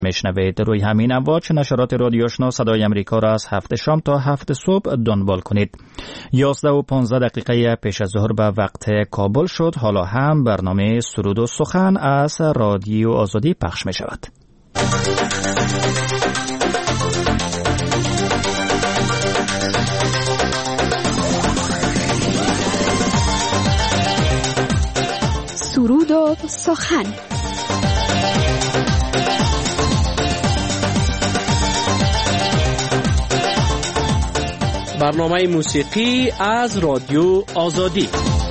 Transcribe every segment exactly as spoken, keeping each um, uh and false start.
میشنوید. روی همین امواج نشرات رادیو آشنا صدای امریکا را از هفت شام تا هفت صبح دنبال کنید. یازده و پانزده دقیقه پیش از ظهر به وقت کابل شد. حالا هم برنامه سرود و سخن از رادیو آزادی پخش می شود. سرود و سخن. برنامه موسیقی از رادیو آزادی.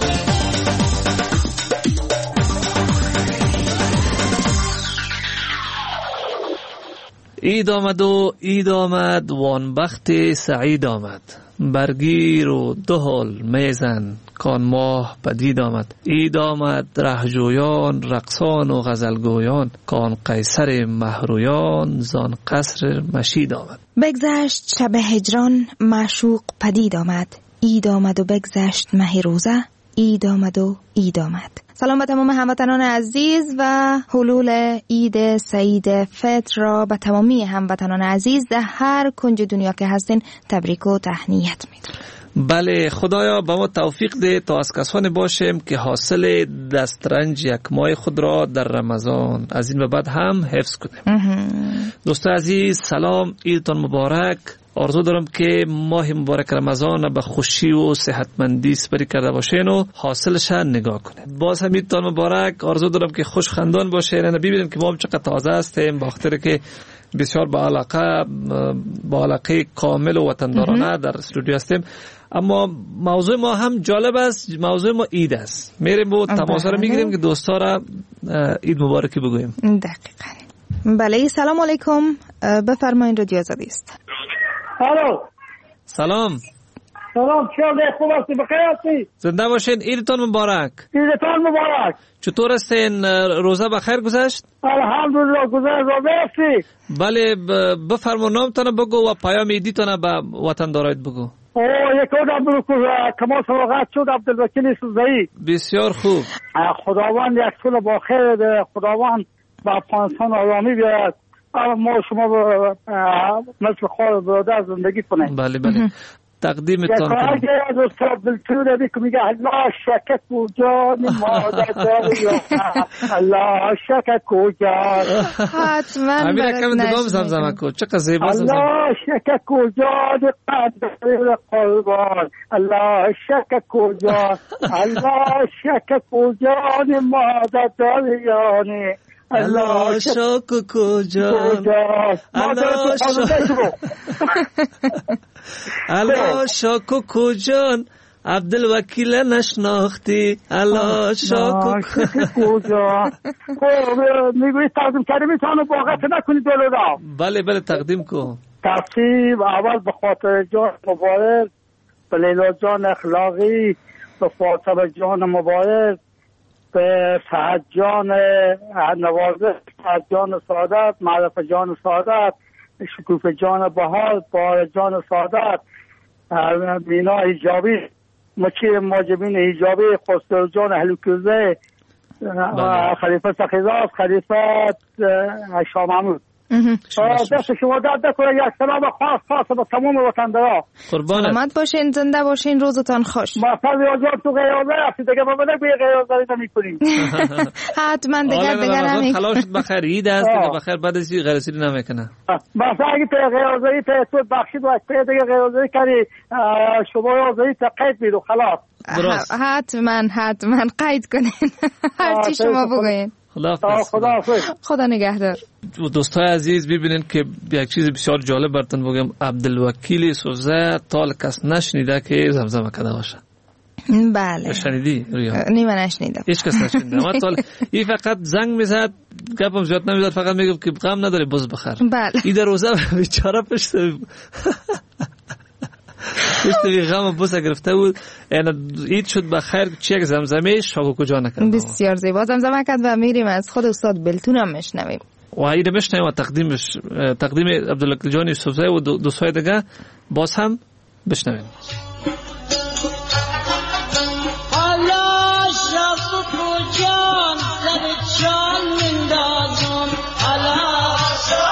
عید آمد و عید آمد وانبخت سعید آمد، برگیر و دو حال میزن کان ماه پدید آمد. عید آمد رهجویان رقصان و غزلگویان، کان قیصر مهرویان زان قصر مشید آمد. بگذشت شب هجران معشوق پدید آمد، عید آمد و بگذشت مه روزه، عید آمد و عید آمد. سلام به تمام هموطنان عزیز و حلول عید سعید فطر را به تمامی هموطنان عزیز در هر کنج دنیا که هستین تبریک و تهنیت میدم. بله، خدایا به ما توفیق ده تا از کسانی باشیم که حاصل دسترنج یک ماه خود را در رمضان از این به بعد هم حفظ کنیم. دوستان عزیز سلام، عیدتان مبارک. آرزو دارم که ماه مبارک رمضان به خوشی و صحتمندی سپری کرده باشین و حاصلش نگاه کنید. باز هم عیدتان مبارک. آرزو دارم که خوش خندان باشین. نه ببینیم که ما هم چقدر تازه هستیم، با خاطر که بسیار با علاقه با علاقه کامل و وطندارانه در استودیو هستیم. اما موضوع ما هم جالب است. موضوع ما عید است. میریم و تماس رو میگیریم که دوستا را عید مبارکی بگوییم. دقیقاً. بله، سلام علیکم، بفرمایید، رادیو آزادی است. الو. سلام. سلام، چطوری؟ خوب هستی؟ بخیر هستی؟ زنده باشین. عیدتان مبارک. عیدتان مبارک. چطور هستین؟ روزه بخیر گذشت؟ الحمدلله گذشت. روزه هستی؟ بله، بفرما نامتان بگو و پیام عیدیتان به وطندارایت بگو. اوه، یک روز عبدالکوز کمال سراغت شد. عبدالوکیل سوزایی. بسیار خوب. خداوند یک سال با خیر ده. خداوند با افغانستان آرامی بیارد. ما شما مثل خواهر برادر زندگی کنیم. بله بله. تقدیمتان کنم. یک آگه از استاد دلتون ربی که میگه الله شکت کجا مادر داری الله شکت کجا. حتما همین کم دوام زمزمه کن. چقدر زیبا زمزمه. الله شکت کجا قدر قربان، الله شکت کجا، الله شکت کجا مادر داری الله شاک کجا، الله شاک الله شاک کجا، عبدالوکیل نشناختی، الله شاک کجا. میگوی تقدیم کردی میتونم باقت نکنی دلو را. بله بله تقدیم کن. تقدیم اول به خاطر جان مبارک، به لیلا جان اخلاقی، به فاطمه جان مبارک، به سعد جان نوازه، سعد جان سعادت، معرف جان سعادت، شکوف جان بهار، بار جان سعادت، مینا حجابی، مچیر ماجبین حجابی، خسرو جان هلوکوزه، خلیفه سخیزاز، خلیفه شاه محمود. دست شما درد نکنه. یک سلام خاص خاص به تمام وطندارا. سلامت باشین، زنده باشین، روزتان خوش. ما فرض آزاد تو غیازه هستی دیگه، ما بدک به غیازه نمی‌کنیم. حتما دیگه دیگه نمی‌کنیم. خلاص بخیر عید است دیگه، بخیر بعد از این غیرسری نمیکنه. مثلا اگه تو غیازه ته تو بخشید و ته دیگه غیازه کردی شما آزادی تا قید میدو خلاص. حتما حتما قید کنین. هر چی شما بگین. خداحافظ. خداحافظ. خدا نگهدار. دوستای عزیز ببینید که یک چیز بسیار جالب براتون بگم. عبدالوکیل سوزه تا کس نشنیده که زمزمه کرده باشه. بله. شنیدی رویا؟ نیمه نشنیدم. هیچ کس نشنیده. ما تا این فقط زنگ میزد، گپم زیاد نمیزد، فقط میگم که غم نداره بز بخیر. بله. این در روزه بیچاره پشت پشت غم بوسه گرفته بود. یعنی عید شد بخیر، چه یک زمزمه شاکو کجا نکرد. بسیار زیبا زمزمه کرد و میریم از خود استاد بلتون هم میشنویم. و عید میشنویم و تقدیمش تقدیم عبدالوکیل جان یوسفزی و دوستای دیگه باز هم بشنویم. جان سر جان مندازم الله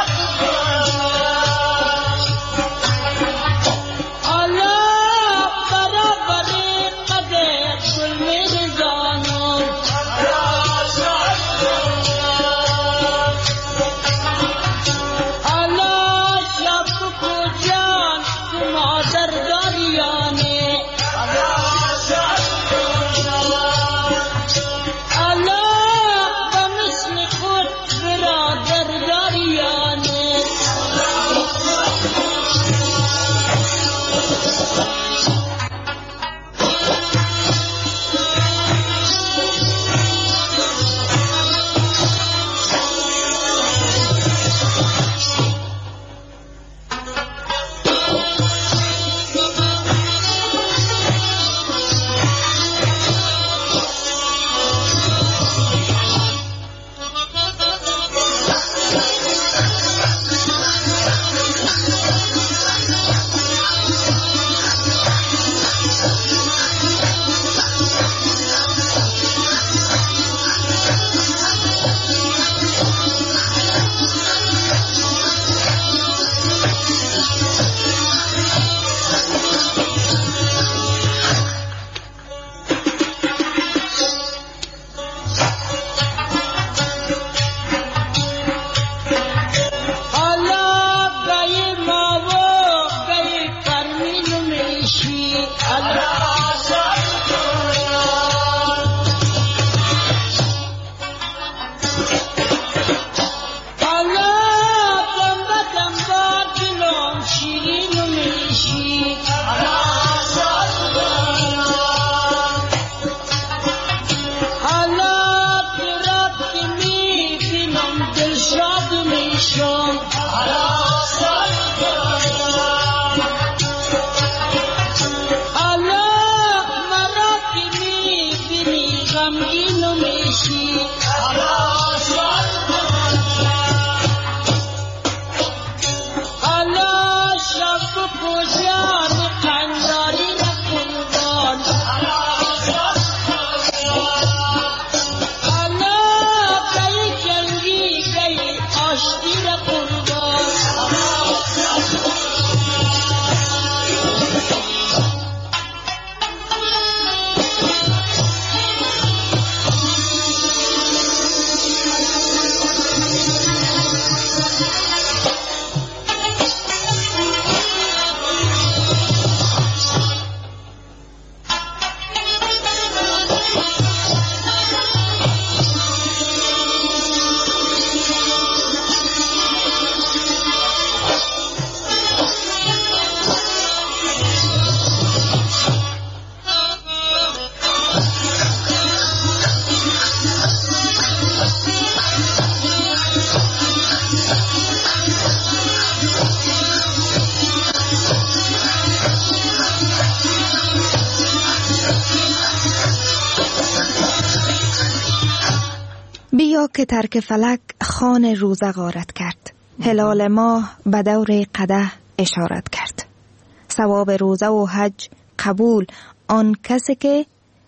بیا که ترک فلک خوان روزه غارت کرد، هلال ماه به دور قدح اشارت کرد. ثواب روزه و حج قبول آن کسی که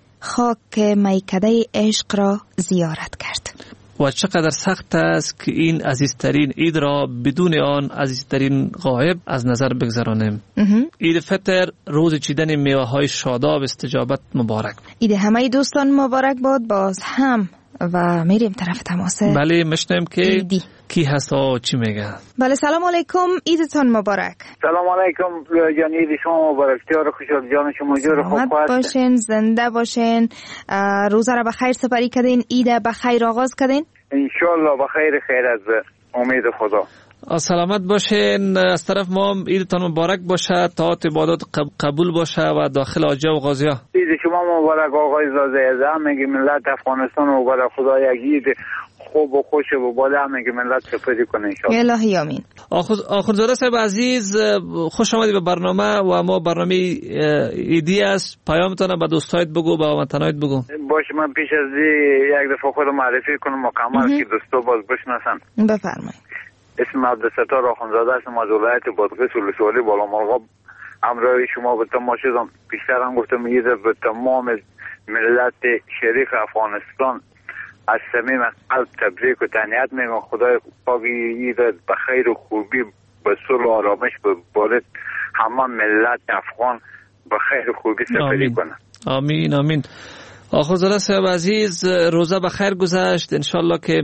خاک میکده عشق را زیارت کرد. و چقدر سخت است که این عزیزترین عید را بدون آن عزیزترین غایب از نظر بگذرانیم. عید فطر روز چیدن میوه های شاداب استجابت مبارک. عید همه دوستان مبارک باد. باز هم و میریم طرف تماسه. بله مشنیم که ایدی. کی هست و چی میگه. بله سلام علیکم، عیدتان مبارک. سلام علیکم جان، عید شما مبارک. تیار خوشحال جان شما جور خوب باشین، زنده باشین، روزه را بخیر سپری کردین، عید بخیر آغاز کردین ان شاء الله. بخیر خیر از امید خدا. سلامت باشین. از طرف ما عیدتان مبارک باشه، طاعت عبادات قبول باشه و داخل آجا و غازیا. عید شما مبارک آقای زاده. همه ملت افغانستان مبارک. خدا یک عید خوب و خوش و بالا همه ملت سپری کنه ان شاء الله. الهی آمین. آخرزاده صاحب عزیز، خوش آمدید به برنامه و ما برنامه ایدی است. پیامتون به دوستایت بگو، به وطنایت بگو. باشه، من پیش از یک دفعه خودم معرفی کنم مکمل که دوستا باز بشناسن. بفرمایید. اسم عبدالستار آخوندزاده هستم از ولایت بادغیس ولسوالی بالامرغاب. همراه شما به تماشا بیشتر هم گفتم عید به تمام ملت شریف افغانستان از صمیم قلب تبریک و تهنیت میگم. خدای پاک عید به خیر و خوبی به صلح و آرامش ببارد همه ملت افغان به خیر و خوبی سپری کنه. آمین آمین. آخوزاده صاحب عزیز، روزه بخیر گذشت، انشالله که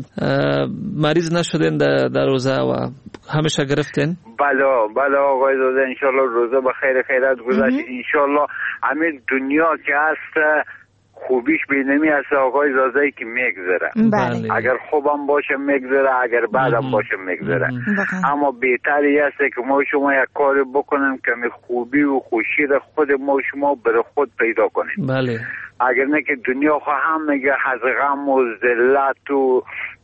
مریض نشدین در, در روزه و همیشه گرفتین. بله بله آقای زاده، انشالله روزه بخیر خیرت گذشت. انشالله همین دنیا که هست خوبیش بینمی هست آقای زاده که میگذره. بله. اگر خوبم باشه میگذره، اگر بعدم باشه میگذره. اما بهتری هست که ما شما یک کاری بکنیم که خوبی و خوشی را خود ما شما بر خود پیدا کنیم. بله. اگر نه که دنیا خو هم میگه از غم و ذلت و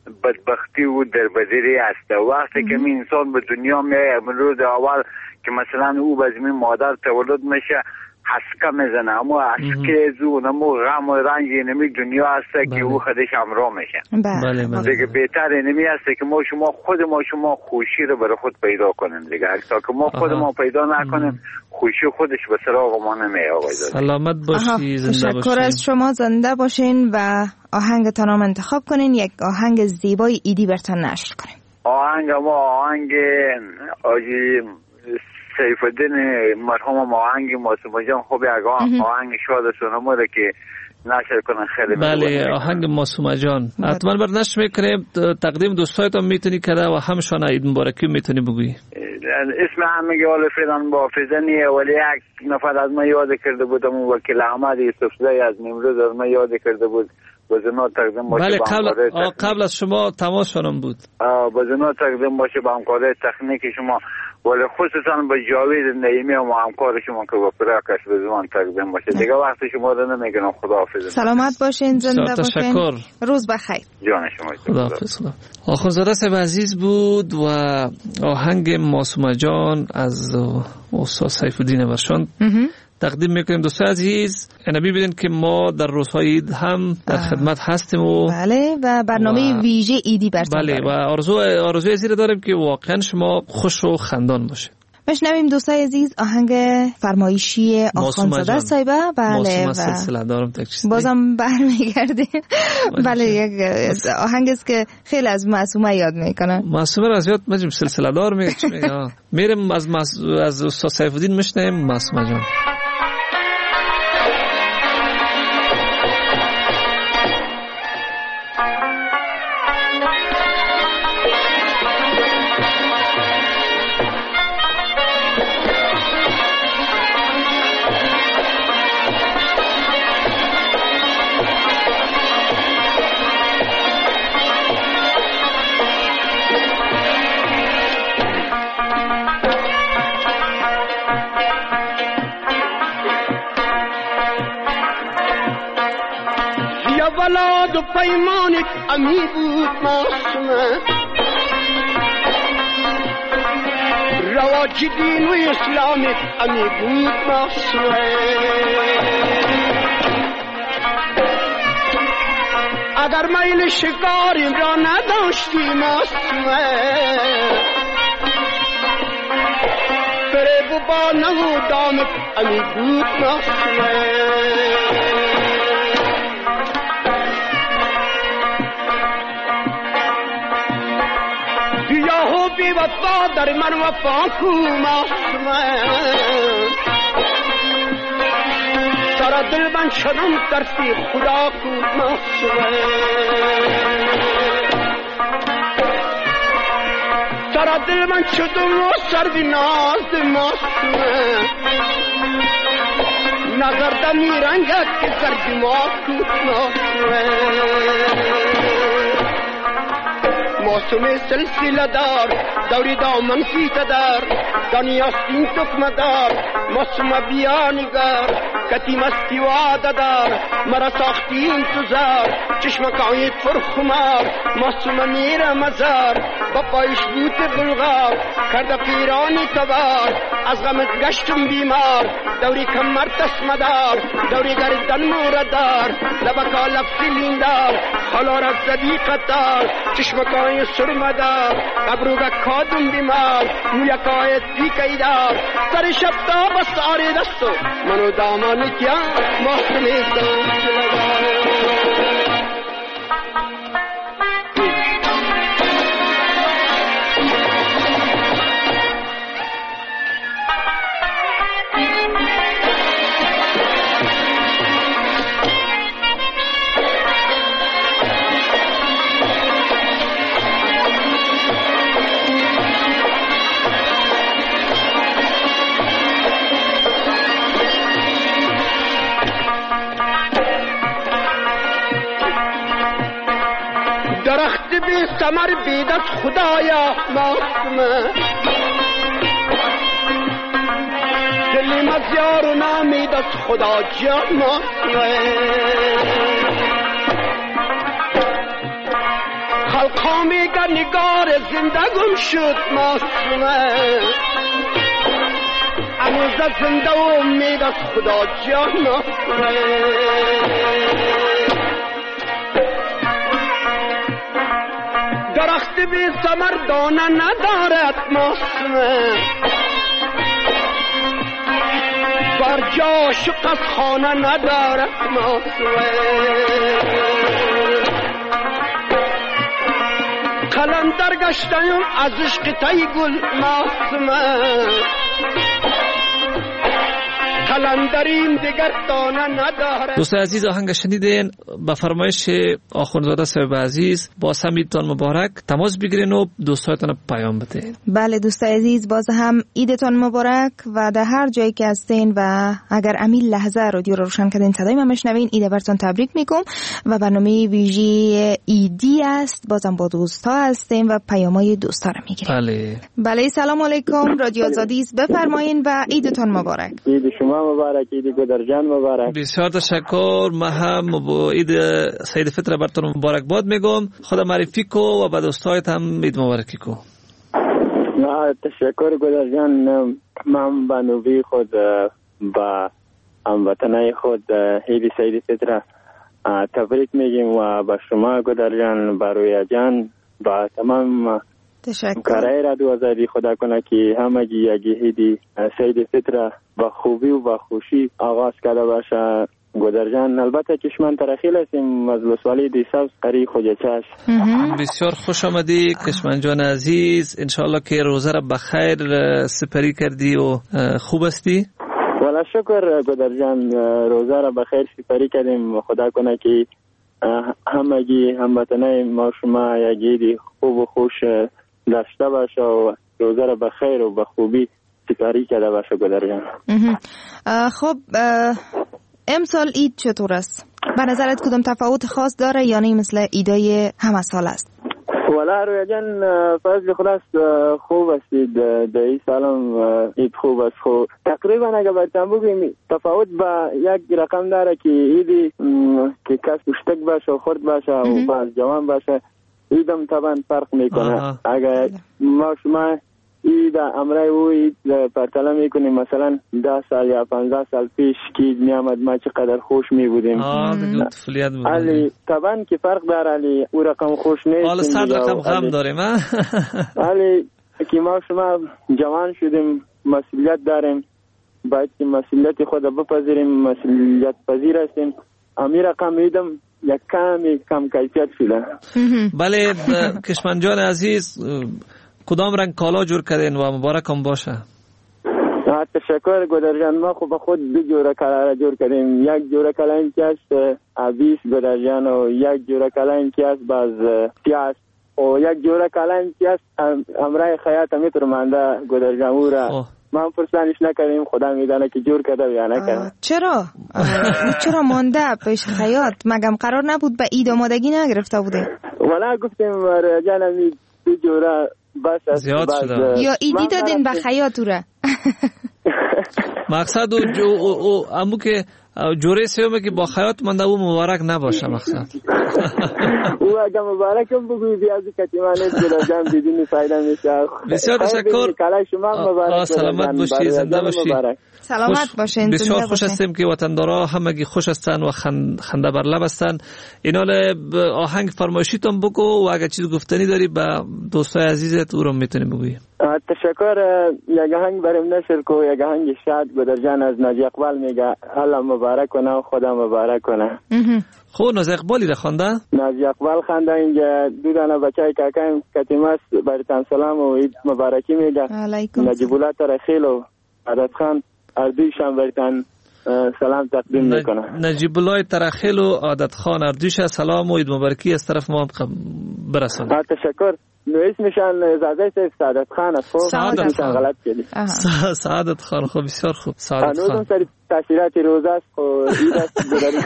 بدبختی و دربدری است. وقتی که می انسان به دنیا میاد امروز اول که مثلا او به زمین مادر تولد میشه حسکه میزنه، اما حسکه زو نمو غم و رنج نمی دنیا هست که او خودش همراه میشه. بله بله. دیگه بهتر نمی هست که ما شما خود ما شما خوشی رو برای خود پیدا کنیم دیگه. تا که ما خود ما پیدا نکنیم خوشی خودش به سراغ ما نمیاد. آقای زاده سلامت باشی، زنده باشی. تشکر از شما، زنده باشین و آهنگتان هم انتخاب کنین، یک آهنگ زیبای ایدی برتان نشر کنیم. آهنگ ما آهنگ آجی سیف الدین مرحوم آهنگ معصومه جان خوب یک آهنگ شاد سونموره که نشر کنن خیلی. بله آهنگ معصومه جان حتما بر نشر میکنیم، تقدیم دوستایتون میتونی کرده و همشان عید مبارکی میتونی بگویی. اسم همه حال فعلا با فزنیه، ولی یک نفر از ما یاد کرده بودم، وکیل احمد یوسفزی از نیمروز از ما یاد کرده بود بزنا تقدیم باشه. بله، با قبل همکاری قبل از شما تماس شدم بود. بزنا تقدیم باشه با همکاری تکنیک شما، ولی خصوصا به جاوید نعیمی و همکار شما که با پراکش بزمان تقدیم باشه. دیگه وقت شما رو نمیگم. خداحافظ. سلامت باشین، زنده باشین. تشکر. روز بخیر. جان شما. خداحافظ. آخونزاده صاحب عزیز بود و آهنگ معصومه جان از استاد سیف الدین ورشان تقدیم میکنیم. دوستان عزیز، اینا ببینید که ما در روزهای عید هم در خدمت هستیم و بله و برنامه و... ویژه ایدی براتون بله داریم. و آرزو آرزوی زیر داریم که واقعا شما خوش و خندان باشید. بشنویم دوستان عزیز آهنگ فرمایشی آخوندزاده صاحب. بله و سلسله دارم تکچیز بازم برمیگردیم. بله یک آهنگ است که خیلی از معصومه یاد میکنه. معصومه را از یاد مجم سلسله دار میگه میریم از مس... از استاد سیف الدین میشنیم معصومه جان. ولاد و پیمانک امی بود معصومه، رواج دین و اسلامک امی بود معصومه. اگر میل شکاریم را نداشتی معصومه، فریب و بانه و دامک امی بود معصومه. بی وفا در من وفا کو معصومه، سر دل من شدم ترسی خدا کو معصومه. سر دل من شدم و سردی ناز معصومه، نظر دمی رنگت که سردی ما کو معصومه. معصومه سلسله دار دوری دامن فیت دار، دانی آستین تکمه دار. معصومه بیا نگار کتی مستی وعده دار، مرا ساختی انتظار چشمکایت پرخمار. معصومه میره مزار با پایش بوت بلغار، کرده پیرانی تبار از غمت گشتم بیمار. دوری کمر تسمه دار دوری گردن موردار، لبکا لب فیلیندار حالا را زدی قطار. چشمکای سرمدار قبروگا کادم بیمار، مویکای دیکی دار سر شب تا بس آری دستو منو دامان کیا محسنی سلسله دار. درخت بی ثمر بیدت خدایا معصومه، دلی مزیار و نامیدت خدا جان معصومه. خلقا میگر نگار زندگم شد معصومه، هنوز زنده و امیدت خدا جان معصومه. درخت بی ثمر دانه ندارد معصومه، بر جا شق از خانه ندارد معصومه. قلندر گشتم از عشق تی گل معصومه، قلندریم دیگر دانه نداره. دوستان عزیز آهنگ شنیدین به فرمایش آخوندزاده صاحب عزیز. با سمیدتان مبارک. تماس بگیرین و دوستایتان پیام بدین. بله دوستان عزیز باز هم ایدتان مبارک و در هر جایی که هستین و اگر امیل لحظه رادیو رو روشن کردین صدای من میشنوین ایده براتون تبریک میگم و برنامه ویژه ایدی است. بازم با دوستا هستیم و پیامای دوستا رو میگیریم. بله بله سلام علیکم رادیو آزادیز بفرمایین و ایدتان مبارک. عید شما مبارک، عید گدرجان مبارک. بسیار تشکر. ما هم با عید سعید فطر براتون مبارک باد میگم. خدا معرفی کو و با دوستایت هم عید مبارکی کو. نه تشکر گدرجان. من با نوبی خود با هموطنای خود عید سعید فطر تبریک میگیم و با شما گدرجان، با رویا جان، با تمام کارهای را دو آزادی خدا کنه که همگی یکی عید سعید فطر با خوبی و با خوشی آغاز کرده باشه. گدرجان البته کشمن ترخیل هستیم از لسوالی دیساوس قری خوجچش. بسیار خوش آمدی کشمن جان عزیز. انشاءالله که روزه را بخیر سپری کردی و خوب هستی. والا شکر گدرجان، روزه را بخیر سپری کردیم. خدا کنه که همگی هموطنای ما شما یک عید خوب و خوش داشته باشه و روزه را بخیر و به خوبی سپری کرده باشه گدرجان. خب امسال عید چطور است؟ به نظرت کدام تفاوت خاص داره یا نه مثل عیدای همه سال است؟ والا رویا جان فضل خداست خوب استید. در این سال هم عید خوب است. خوب تقریبا اگر برتن بگیم تفاوت با یک رقم داره که عیدی که کس کشتک باشه و خورد باشه و باز جوان باشه عیدم طبعا فرق میکنه. اگر ما شما عید امرای او عید پرتله میکنیم مثلا ده سال یا پانزده سال پیش که عید میامد ما چقدر خوش میبودیم. علی طبعا که فرق داره. علی او رقم خوش نیست. حالا صد رقم غم داریم. علی که ما شما جوان شدیم مسئولیت داریم، باید که مسئولیت خود بپذیریم، مسئولیت پذیر هستیم. امی رقم عیدم یک کمی کم کیفیت شده. بله کشمن جان عزیز کدام رنگ کالا جور کردین و مبارک هم باشه. تشکر گدرجان. ما خود خود دو جوره کالا را جور کردیم. یک جوره کالا این که است عبیس گدرجان و یک جوره کالا این که است باز پیاز و یک جوره کالا این که است امرای خیاط میتر مانده گدرجان. او را ما فرسانش نکردیم. خدا میدانه که جور کرده یا نکرده. چرا؟ چرا مانده پیش خیاط؟ مگم قرار نبود به عید آمادگی نگرفته بوده؟ ولی گفتیم جانم دو جوره بس زیاد شده یا ایدی دادین به خیاط را. مقصد او امو که جوره سیومه که با خیاط منده او مبارک نباشه. مقصد او اگه مبارک هم بگوی بیازی کتیمانه جلوجان دیدین فایده میشه. بسیار تشکر. کلای شما مبارک. سلامت باشی، زنده باشی. سلامت باشین. بسیار خوش هستیم که وطندارا همگی خوش هستن و خنده بر لب هستن. اینال آهنگ فرمایشیتون بگو و اگه چیز گفتنی داری با دوستای عزیزت او رو میتونی بگویی. تشکر. یک آهنگ بریم نشر کو. یک آهنگ شاد گدرجان از ناجی اقبال میگه الله مبارک کنه و خدا مبارک کنه. خب ناجی اقبالی را خوانده؟ ناجی اقبال خوانده. اینجا دو دانه بچهای کاکایم کتیماس برتان سلام و عید مبارکی میگه. نجیب الله ترخیل و عدد خان اردویشان برتان سلام تقدیم میکنه. نجیب الله ترخیل و عدد خان اردویش سلام و عید مبارکی از طرف ما برسون. تشکر. نو اسمشان اجازه است سعادت خان است. سعادت خان غلط کردی. سعادت خان. خب بسیار خوب. سعادت خان. هنوز سری تاثیرات روزه است و عید است گذاری.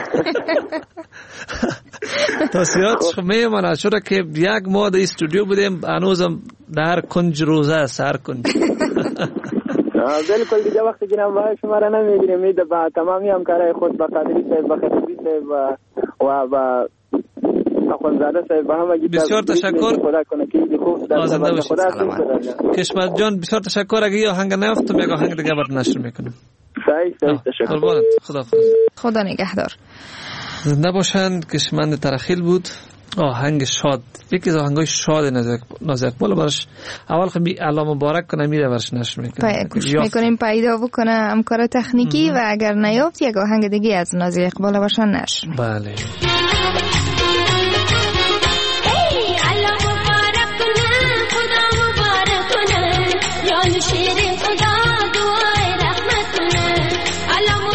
تاثیراتش میمونه چرا که یک ماه در استودیو بودیم هنوزم در کنج روزه است. هر کنج. بالکل دیگه وقتی گیرم وای شما را نمیگیریم. عید با تمامی همکارای خود با قادری صاحب با خطیبی صاحب و با اخوانزاده صاحب با همگی بسیار تشکر. خدا کنه که عید خوب در زنده باشید. کشمن جان بسیار تشکر. اگه یه آهنگ نیافتم یک آهنگ دیگه برات نشر میکنم. صحیح صحیح تشکر. قربانت. خدا حافظ. خدا نگهدار. زنده باشن. کشمن ترخیل بود. آهنگ شاد، یکی از آهنگای شاد نازک اقبال برش اول خب الله مبارک کنه میره برش نشر میکنه. گوش میکنیم پیدا بکنه همکار تکنیکی و اگر نیافت یک آهنگ دیگه از نازک اقبال برش نشر. بله. شیر خدا دعای رحمت کنه. الله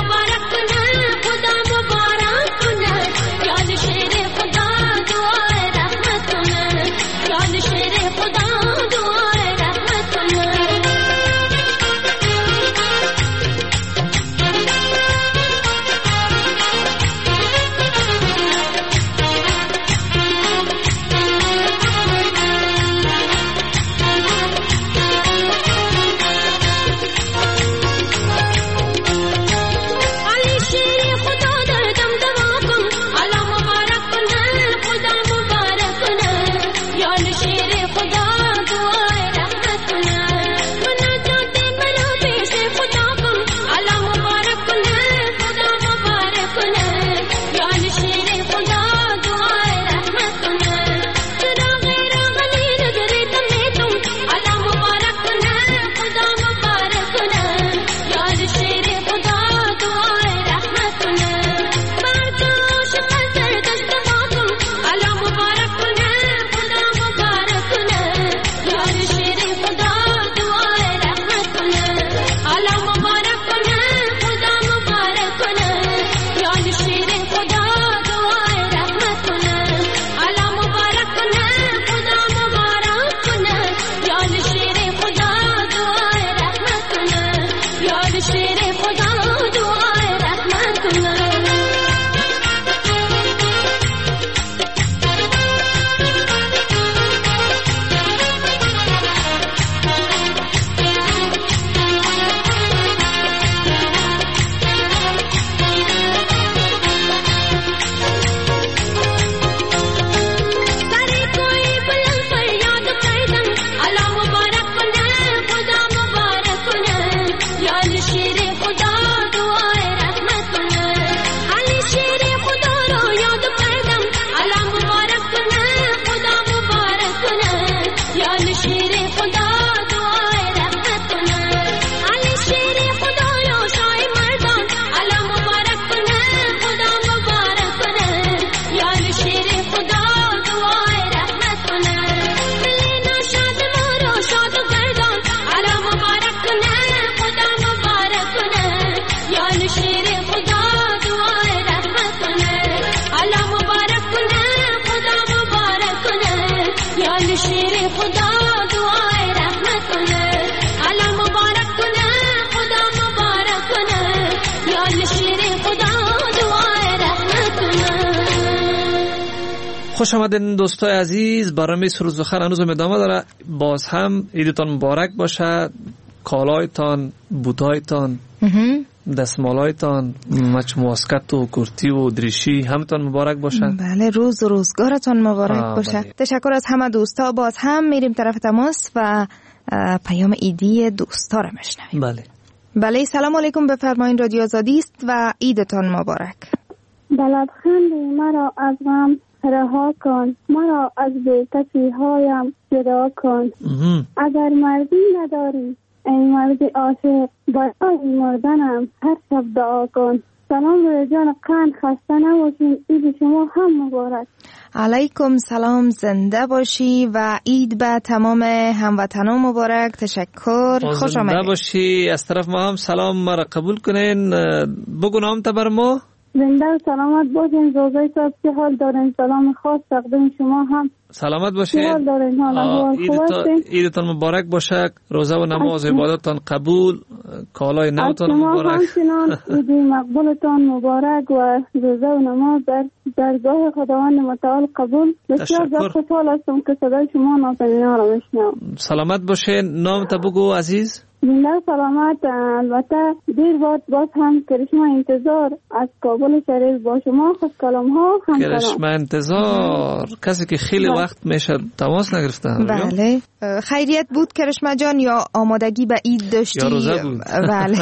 خوش آمدین دوستای عزیز. برنامه سرود سخن هنوز ادامه داره. باز هم عیدتان مبارک باشه. کالایتان، بوتایتان، دستمالایتان، مچ مواسکت و کرتی و دریشی همتان مبارک باشه. بله، روز و روزگارتان مبارک باشه. بله. تشکر از همه دوستا. باز هم میریم طرف تماس و پیام ایدی دوستا رو میشنویم. بله بله، سلام علیکم، بفرمایید. رادیو آزادی است و عیدتان مبارک. بلدخند مرا از غم رها کن، مرا از بی‌کسی هایم جدا کن. اگر مردی نداری ای مرد عاشق، برای مردنم هر شب دعا کن. سلام روی جان قند، خسته نباشین. عید شما هم مبارک. علیکم سلام، زنده باشی و عید به تمام هموطنان مبارک. تشکر، خوش آمدید. زنده باشی. از طرف ما هم سلام ما را قبول کنین. بگو نام تا بر ما. زنده و سلامت باشین. روزای صاحب چه حال دارین؟ سلام خاص تقدیم شما هم. سلامت باشین. چه حال دارین؟ حالا عیدتان مبارک باشه. روزه و نماز عبادتتان قبول. کالای نوتان مبارک. همچنان عید مقبولتان مبارک و روزه و نماز در درگاه خداوند متعال قبول. بسیار زیاد خوشحال هستم که صدای شما نازنینا را میشنوم. سلامت باشین. نام تا بگو عزیز. زنده سلامت. البته دیر بعد باز هم کرشما انتظار از کابل شریف با شما خوش کلام ها هم کرشما انتظار. کسی که خیلی بله. وقت میشه تماس نگرفته. بله. خیریت بود کرشما جان یا آمادگی به عید داشتی؟ یا روزه بود. بله.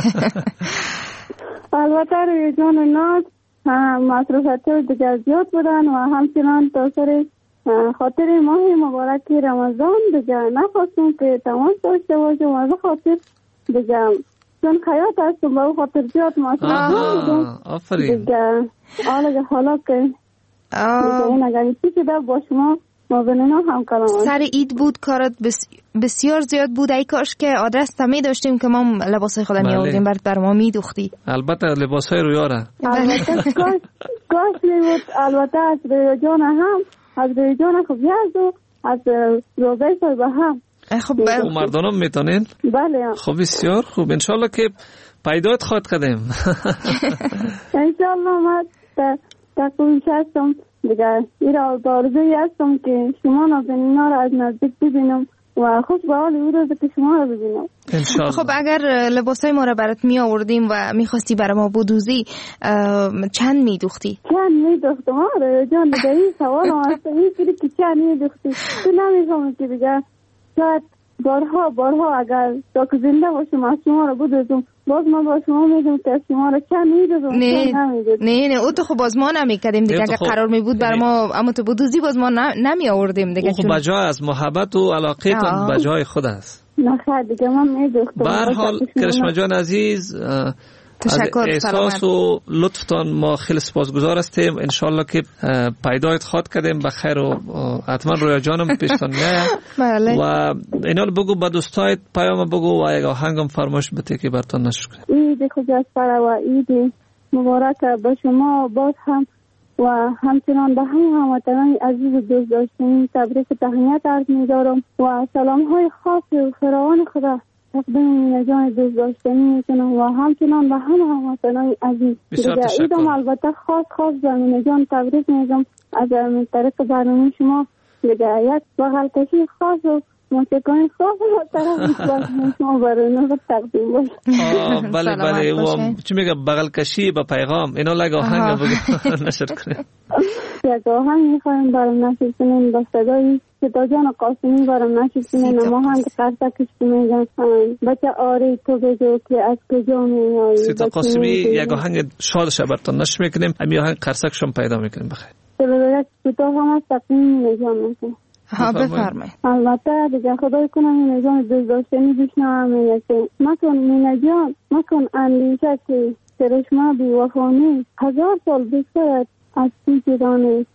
البته روی جان ناز مصروفیت دیگر زیاد بودن و همچنان تاثیر خاطر ماه مبارک رمضان دیگه نخواستم که تماس داشته باشم و از خاطر دیگه چون خیاط هستم با خاطر زیاد مصروف بودم. آفرین. دیگه حالا حالا که دیگه این اگر ایسی که در با شما ما بینینا هم کلام سر عید بود، کارت بس بسیار زیاد بود. ای کاش که آدرس تمی داشتیم که ما لباسای خودم می آوردیم برات بر ما می دوختی. البته لباسای رویاره. البته کاش کاش می بود. البته از روی جان هم از روی جان خوب یاد و از روزه صاحب هم. خب مردانم میتونین؟ بله. خب بسیار خوب. انشالله که پیدایت خواهد کردیم. انشالله ما تقویش هستم دیگه. ایرا بارزوی هستم که شما نازنینا را از نزدیک ببینم و خوش به حال او روز که شما را ببینم. انشالله. خب اگر لباسای ما را برات می آوردیم و میخواستی برای ما بدوزی چند میدوختی؟ چند میدوختم؟ آره جان دیگه این سوال هم هست. این کلی که چند میدوختی؟ تو نمیخوام که دیگه شاید بارها بارها اگر تا که زنده باشم از شما را بدوزم باز ما با شما میگم که از شما را چند میدوزم. نه نه نه او تو خب باز ما نمیکردیم دیگه. اگر قرار می بود بر ما اما تو بدوزی باز ما نمی آوردیم دیگه. خب بجای از محبت و علاقه تان بجای خود است. نه خیر دیگه من میدوختم. به هر حال کرشما جان عزیز تشکر. از احساس و لطفتان ما خیلی سپاسگزار هستیم. انشالله که پیدایت خواد کردیم به خیر و حتما روی جانم پیشتان میاد. و اینا رو بگو به دوستایت پیام بگو و یک آهنگم فرمایش بده که براتون نشر کنیم. عید خجسته و عید مبارک به شما باز هم و همچنان به همه هموطنان عزیز و دوست داشتنی تبریک و تهنیت عرض می‌دارم و سلام های خاص و فراوان خدا تقدیم مینه جان دوست داشتنی میکنم و همچنان به همه هموطنان عزیز. بسیار تشکر. ایدم البته خاص خاص به مینه جان تبریک میگم از طریق برنامه شما. دیگه یک بغل کشی خاص و موسیقی خاص و طرف شما برنامه رو تقدیم باشه. بله بله. و چی میگه بغل کشی به پیغام اینا لگ آهنگ بگو نشر کنیم. یک آهنگ میخوایم برام نشر کنیم با صدای صدا جان قاسمی برام نشر کنیم. اما آهنگ قرصکش میگن بچه آری تو بگو که از کجا میایی. صدا قاسمی یک آهنگ شادش براتون نشر میکنیم. همین آهنگ قرصکشم پیدا میکنیم. بخیر. یک صدا هم از تقدیم نجام میکنیم. ها بفرمایید. البته دیگه خدای کنم مینه جان دوست داشتنی بشنوم میگه که مکن مینه جان مکن اندیشه که کرشما بی وفانی هزار سال بگذرد از تو جدا نیست.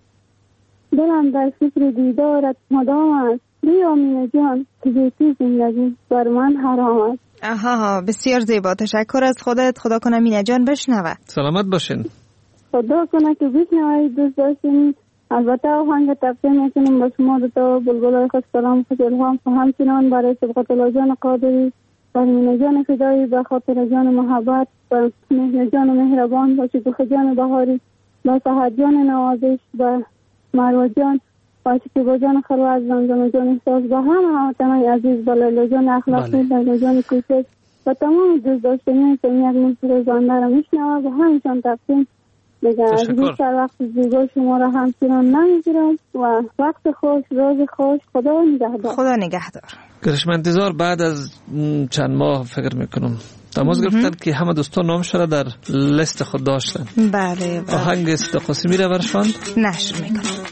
دلم در فکر دیدارت مدام است. بیا مینه جان که بیتی زندگی بر من حرام است. آها بسیار زیبا. تشکر از خودت. خدا کنه مینه جان بشنوه. سلامت باشین. خدا کنه که بشنوید دوست داشتنی. البته آهنگ تقدیم میکنیم با شما دو تا بلبلای خوش کلام خوش الهام و همچنان برای سبقت الله جان قادری و مینه جان فدایی به خاطر جان محبت و مهر جان مهربان و شکوفه جان بهاری و سحر جان نوازش و مروه جان باشه که با جان خلوت زمزم جان احساس با هم هموطنان عزیز با لیلا جان اخلاقی لیلا جان کوچک و تمام دوست داشتنی که یک منصور زنده را میشنوه و همشان تقسیم دیگه از بیشتر وقت زیبا شما را همچنان نمیگیرم و وقت خوش روز خوش خدا نگهدار. خدا نگهدار. گرشم انتظار بعد از چند ماه فکر میکنم تماس گرفتن که همه دوستان نام شده در لیست خود داشتن. بله بله. آهنگ صدا قاسمی را برشان نشر میکنم.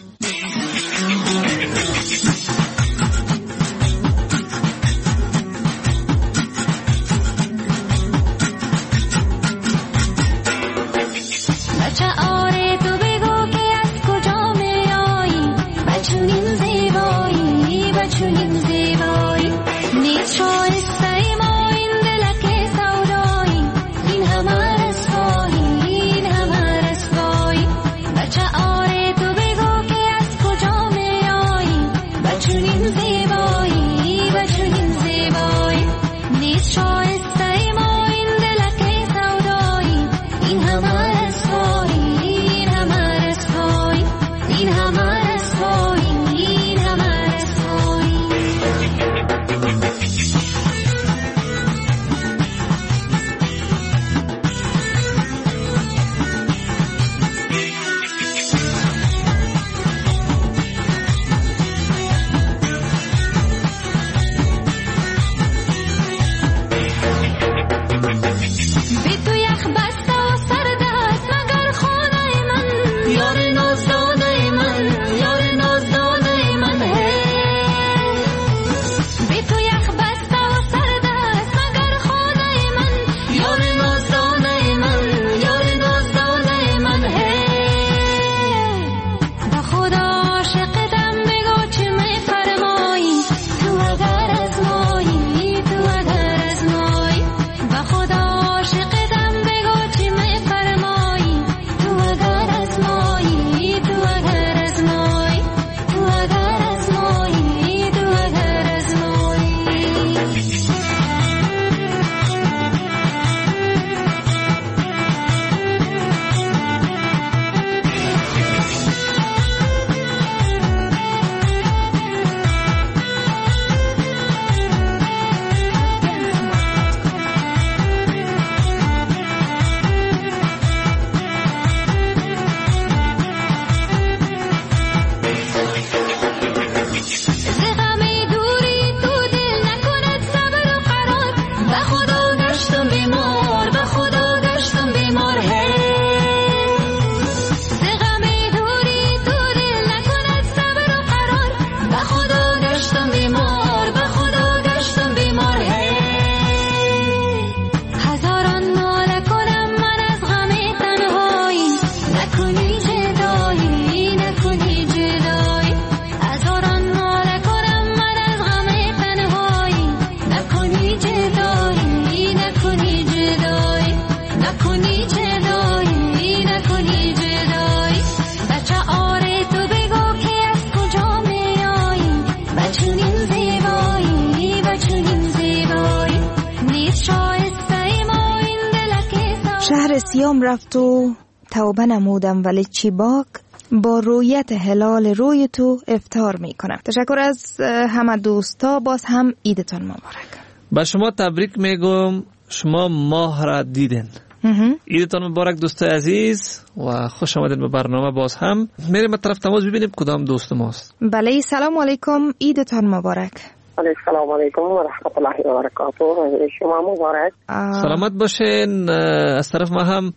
سیام رفت و توبه نمودم ولی چی باک با رویت هلال روی تو افطار می کنم. تشکر از همه دوستا، باز هم عیدتان مبارک. با شما تبریک میگم، شما ماه را دیدین. عیدتان مبارک دوستای عزیز و خوش آمدین به برنامه. باز هم میریم طرف تماس ببینیم کدام دوست ماست. بله سلام علیکم، عیدتان مبارک. السلام علیکم و رحمت الله و برکاته. شما مبارک. سلامت باشین. از طرف ما هم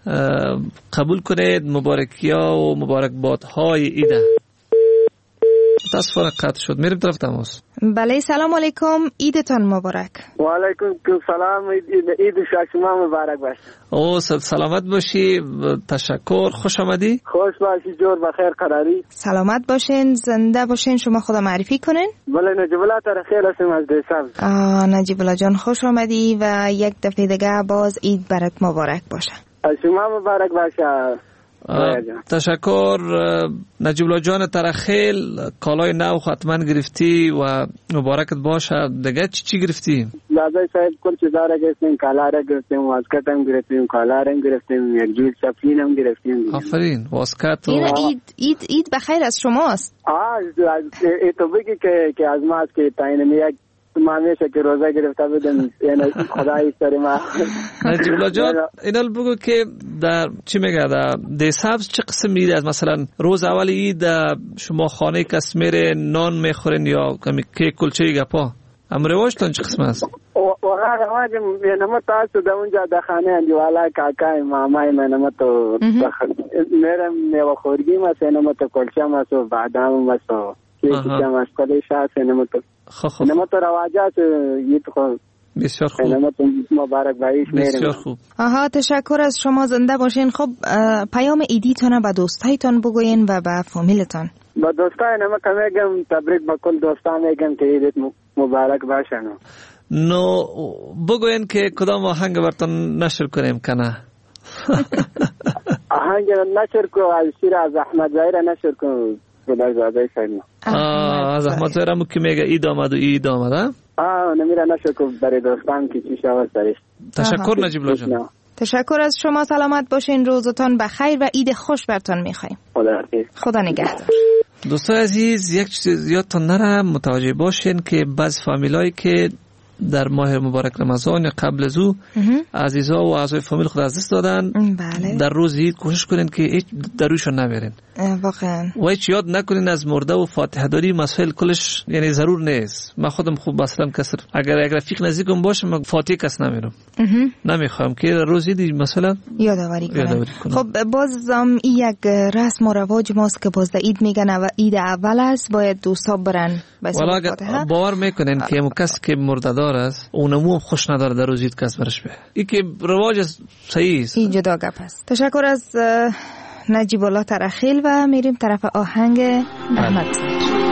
قبول کنید مبارکی‌ها و مبارکبادهای عید. متاسفانه قطع شد. میریم طرف تماس. بله سلام علیکم، عیدتان مبارک. و علیکم سلام، عید شما مبارک باشه. او سلامت باشی، تشکر، خوش آمدی. خوش باشی، جور بخیر قراری. سلامت باشین، زنده باشین. شما خدا معرفی کنین. بله نجیب الله تر خیر هستیم از دیسم. آه نجیب الله جان خوش آمدی و یک دفعه دیگه باز عید برات مبارک باشه. شما مبارک باشه. تشکر نجیب الله جان ترخیل. کالای نو حتما گرفتی و مبارکت باشه. دیگه چی چی گرفتی؟ دادا صاحب کل چیزا را گرفتیم، کالا را گرفتیم، واسکت هم گرفتیم، کالا را گرفتیم، یک جور سفین هم گرفتیم. آفرین. واسکت و این عید اید اید بخیر از شماست. آه تو بگی که که از ما است که تعیین یک ما میشه که روزه گرفته بدم، یعنی خدای سر ما. نجیب الله جان اینا بگو که در چی میگه در ده سبز چه قسم میده؟ از مثلا روز اول عید شما خانه کس میره نان میخورین یا کمی کیک کلچه گپا ام رواجتون چه قسم است؟ واقعا رواج نما تاسو د اونجا د خانه انجوالا کاکای مامای منما تو میرم میوه خورگی ما سینما تو کلچه ما سو بادام ما سو کیک ما سکلی شاه سینما تو خب خب نما تو رواجات یه تو بسیار خوب. نما تو مبارک بایش میرم. بسیار خوب. آها تشکر از شما، زنده باشین. خب پیام عیدیتون به دوستایتون بگوین و به فامیلتون. با دوستای نما کمیگم تبریک با کل دوستان میگم که عیدت مبارک باشه. نو بگوین که کدام آهنگ براتون نشر کنیم کنه؟ آهنگ نشر کو از شیر از احمد ظاهر نشر کو خدای زاده ساینا. آه از احمد ظاهر هم که میگه عید آمد و عید آمد. آه نمیره نشر کو برای دوستان که چی شود سرش. تشکر نجیب الله جان. تشکر از شما، سلامت باشین، روزتون بخیر و عید خوش براتون میخوایم. خدا حافظ. خدا نگهدار. دوستان عزیز یک چیز یادتون نره، متوجه باشین که بعض فامیلایی که در ماه مبارک رمضان یا قبل از او عزیزا و اعضای فامیل خود از دست دادن، بله. در روز عید کوشش کنین که هیچ درویشون نبرین واقعا و هیچ یاد نکنین از مرده و فاتحه داری مسائل کلش یعنی ضرور نیست. من خودم خوب مثلا کسر اگر اگر رفیق نزدیکم باشه من فاتحه کس نمیرم، نمیخوام که روز عید مثلا یادآوری کنم. خب باز این یک رسم و رواج ماست که باز عید میگن و عید اول است باید دوستا برن ولی اگر باور میکنین که مو کس که مرده دار است اونمو خوش نداره در روز عید کس برش به این که رواج صحیح است. این جدا گپ است. تشکر از نجیب الله ترخیل و میریم طرف آهنگ احمد ظاهر.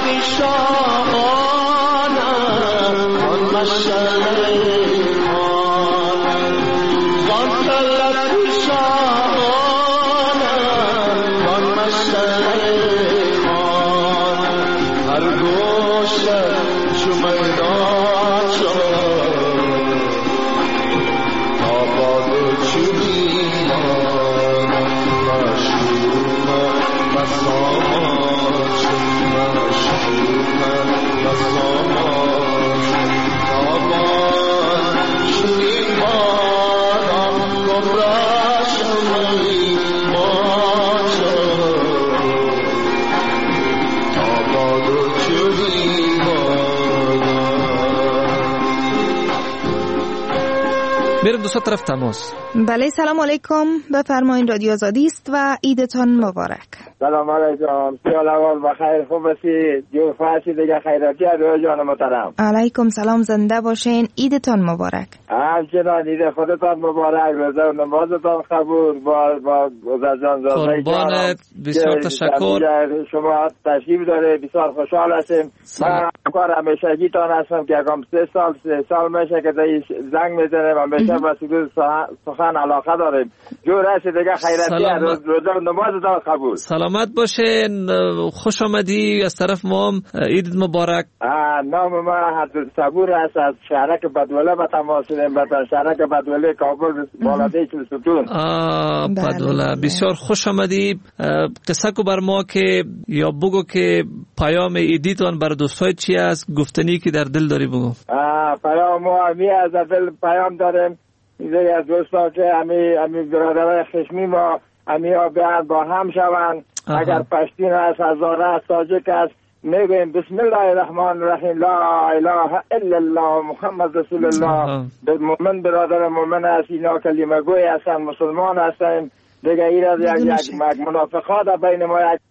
شاهانم آن مشعل ایمان آن طلت شاهانم آن مشعل ایمان هر گوشت چو میدان شد آباد و چو ایمان مشهور مساماش مشهور مساماش آباد چو ایمان گمراش ایمان شد آباد و چو میرم دوستا طرف تماس. بله سلام علیکم، بفرمایید رادیو آزادی است و عیدتان مبارک. سلام علیکم، سیال اول بخیر، خوب باشید، جور فاشی دیگه خیراتی روی جان محترم. علیکم سلام، زنده باشین، عیدتان مبارک. همچنان عید خودتان مبارک، روزه و نمازتان قبول، با با گذرجان زاده قربانت، بسیار تشکر. شما تشریف داره، بسیار خوشحال هستیم. من کار همیشگیتان هستم که اگم سه سال سه سال میشه که زنگ میزنیم و همیشه با سخن علاقه داریم. جور هستی دیگه خیراتی روزه و نمازتان قبول. سلامت باشین، خوش آمدی از طرف ما، عید مبارک. نام ما عبدالصبور است، از شهرک بدوله به تماس داریم، به شهرک بدوله کابل بالادیش ستون. آه بدوله، بسیار خوش آمدی. قصه کو بر ما که یا بگو که پیام عیدیتون بر دوستای چی است، گفتنی که در دل داری بگو. پیام ما می از دل پیام داریم دیگه از دوستا که امی امی برادرای خشمی ما امی ها بیان با هم شوند. اگر پشتین است، هزاره است، تاجیک است، میگویم بسم الله الرحمن الرحیم، لا اله الا الله محمد رسول الله. مومن برادر مومن است، اینا کلمه گوی هستن، مسلمان هستن دیگه. این از یک یک منافقات بین ما یک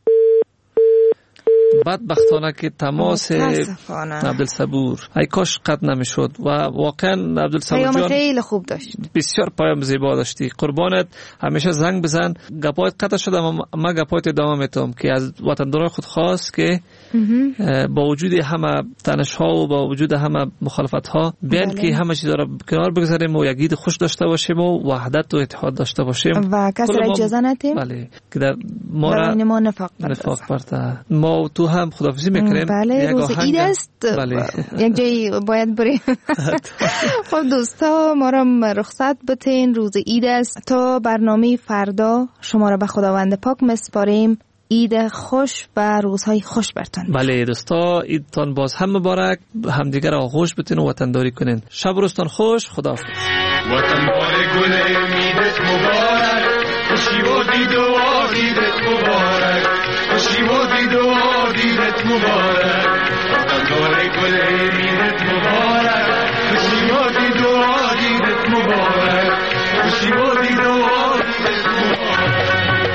بدبختانه که تماس عبدالصبور ای کاش قطع نمیشد و واقعا عبدالصبور جان خیلی خوب داشت، بسیار پیام زیبا داشتی. قربانت، همیشه زنگ بزن. گپایت قطع شد اما ما گپایت ادامه میتم که از وطنداران خود خواست که با وجود همه تنش ها و با وجود همه مخالفت ها بیان که همه چیز را کنار بگذاریم و یک عید خوش داشته باشیم و وحدت و اتحاد داشته باشیم و کسی را اجازه ندیم. بله که در ما را ما نفاق برده. ما تو هم خداحافظی میکنیم. بله روز عید است. بله. یک جایی باید بریم. خب دوستا ما را رخصت بتین، روز عید است. تا برنامه فردا شما را به خداوند پاک مسپاریم. عید خوش و روزهای خوش برتان. بله دوستا، عیدتان باز هم مبارک، همدیگر را آغوش بتین و وطنداری کنین. شب و روزتان خوش، خداحافظ. وطنوار گل عیدت مبارک، خوشی و دید و عیدت مبارک، خوشی و دید و عیدت مبارک. وطنوار گل عیدت مبارک، خوشی و دید و عیدت مبارک، خوشی و دید و عیدت مبارک.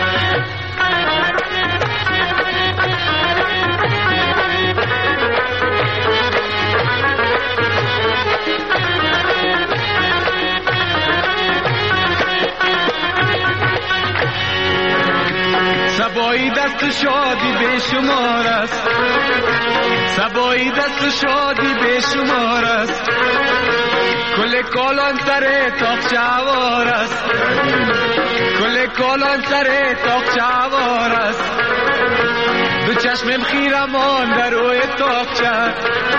سبایی دست شادی به شمار است، سبایی دست شادی به شمار است، کل کالان سر تاق چوار است، کل کالان سر تاق چوار است. دو چشمم خیرمان در روی تاق چه،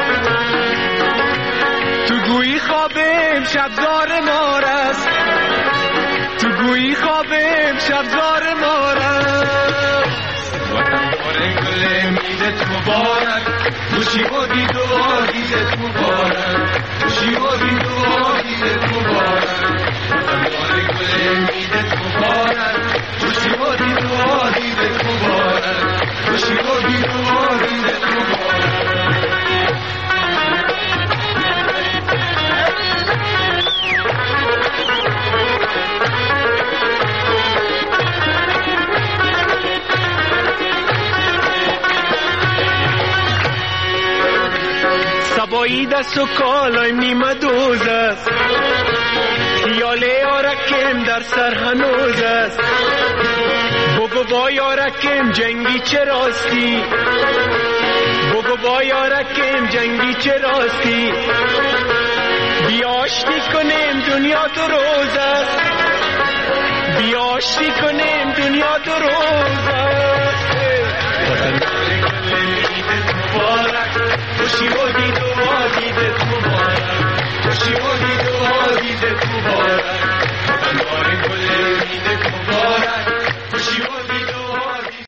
تو گویی خوابم شبزار مار است، تو گویی خوابم شبزار مار است. وطنوار گل عیدت مبارک، خوشی و دید و عیدت مبارک، خوشی و دید و عیدت مبارک. وطنوار گل عیدت مبارک، خوشی و دید و عیدت مبارک، خوشی و دید و عیدت مبارک. سبایی دست و کالایم نیمه دوز است، خیال یارکم در سر هنوز است. بگو با یارکم جنگی چه راستی، بگو با یارکیم جنگی چه راستی بیاشتی کنیم دنیا دو روز است بیاشتی کنیم دنیا دو روز است